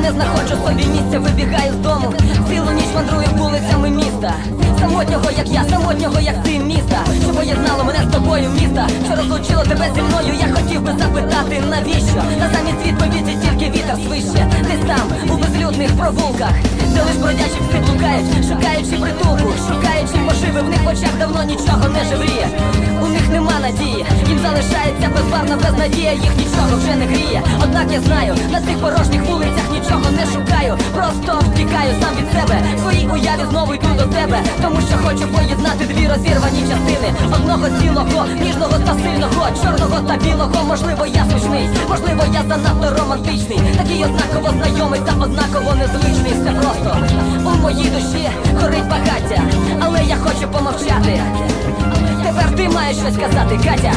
не знаходжу собі місця, вибігаю з дому, цілу ніч мандрую вулицями міста. Самотнього, як я, самотнього, як ти, міста, що поєднало мене з тобою, міста, що розлучило тебе зі мною. Я хотів би запитати, навіщо? Та замість відповіді тільки вітер свище. Десь там, у безлюдних провулках, де лиш бродячі пси блукають, шукаючи притулку, шукаючи поживи. В них в очах давно нічого не живріє. У них нема надії, їм залишається безбарна безнадія, їх нічого вже не гріє. Однак я знаю, на цих порожніх вулицях нічого не шукаю, просто втікаю сам від себе. В своїй уяві знову йду до тебе, тому що хочу поєднати дві розірвані частини одного цілого, ніжного та сильного, чорного та білого. Можливо, я смішний, можливо, я занадто романтичний, такий однаково знайомий та однаково незвичний. Все просто у моїй душі горить багаття, але я хочу помовчати. Тепер ти маєш щось сказати, Катя.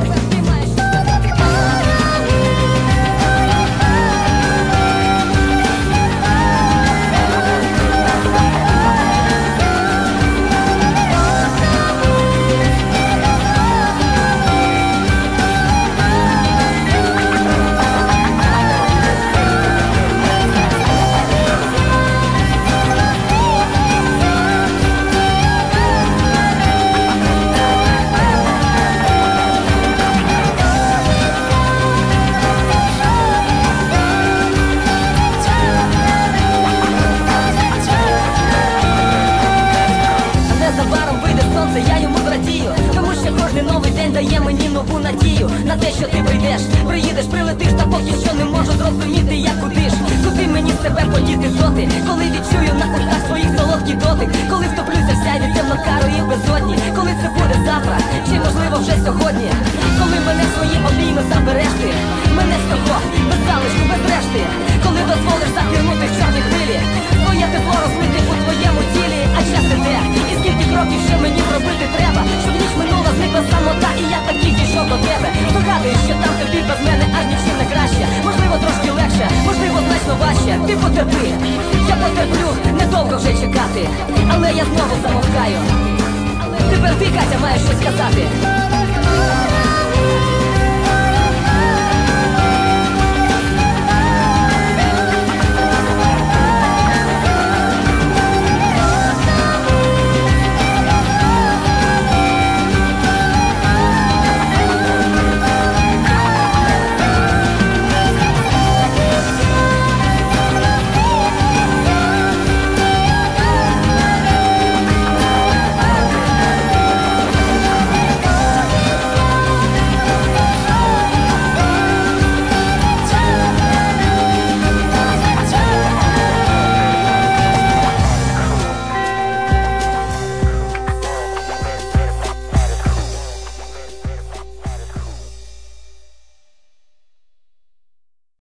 Я йому зрадію, тому що кожний новий день дає мені нову надію на те, що ти прийдеш, приїдеш, прилетиш, та поки що не можу зрозуміти, як куди ж, куди мені себе подіти доти, коли відчую на устах своїх солодкий дотик, коли втоплюся в сяйві темно-карої безодні, коли це буде завтра, чи можливо вже сьогодні, коли мене в свої обійми забереш ти, мене всього, без залишку, без решти, коли дозволиш закинути в чорні хвилі, своє тепло розлити у твоєму тілі, а час іде, і скільки кроків ще мені зробити треба, щоб ніч минула, зникла самота, і я таки дійшов до тебе. Здогадуюсь, що там тобі без мене аж нічим не краще, можливо трошки легше, можливо значно важче. Ти потерпи, я потерплю, недовго вже чекати, але я знову замовкаю. Тепер ти, Катя, маєш щось сказати.